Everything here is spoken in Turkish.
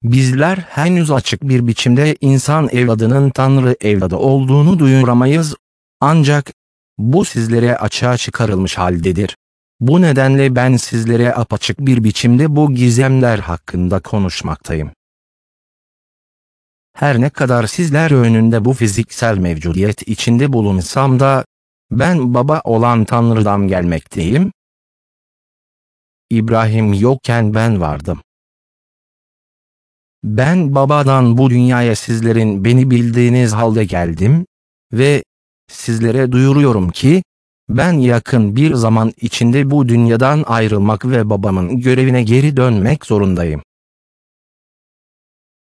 Bizler henüz açık bir biçimde insan evladının Tanrı evladı olduğunu duyuramayız. Ancak bu sizlere açığa çıkarılmış haldedir. Bu nedenle ben sizlere apaçık bir biçimde bu gizemler hakkında konuşmaktayım. Her ne kadar sizler önünde bu fiziksel mevcudiyet içinde bulunsam da, ben baba olan Tanrı'dan gelmekteyim. İbrahim yokken ben vardım. Ben babadan bu dünyaya sizlerin beni bildiğiniz halde geldim ve sizlere duyuruyorum ki, ben yakın bir zaman içinde bu dünyadan ayrılmak ve babamın görevine geri dönmek zorundayım.